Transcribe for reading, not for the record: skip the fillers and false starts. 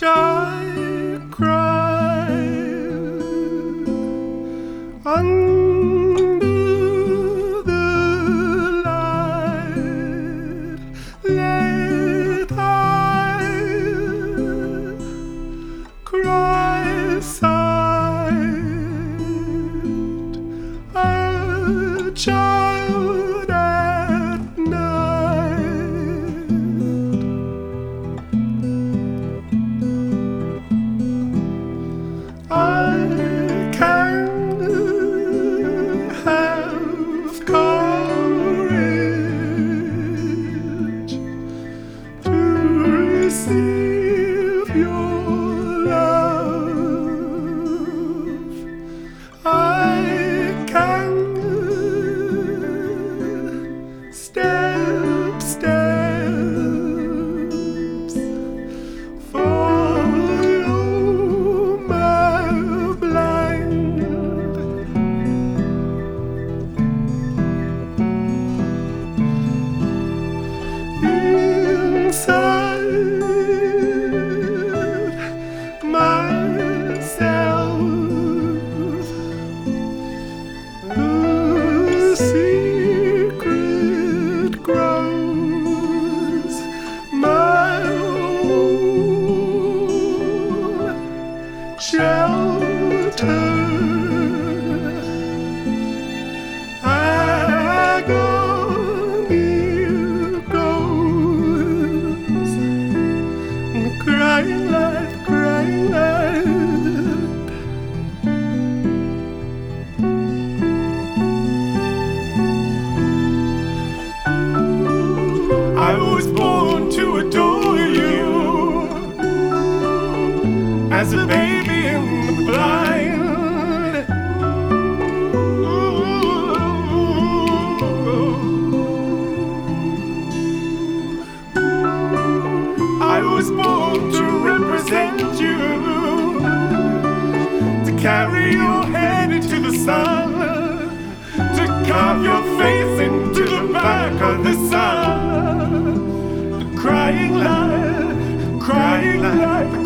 I cried under the light. Let I cry silent, a child at night. I can have courage to receive your love. I can steps follow my blind. Inside myself, the secret grows, my own shelter. Agony goes, crying light, crying light. I was born to adore you, as a baby in the blind. I was born to represent you, to carry your head into the sun, to carve your face into the back of the sun. The crying light,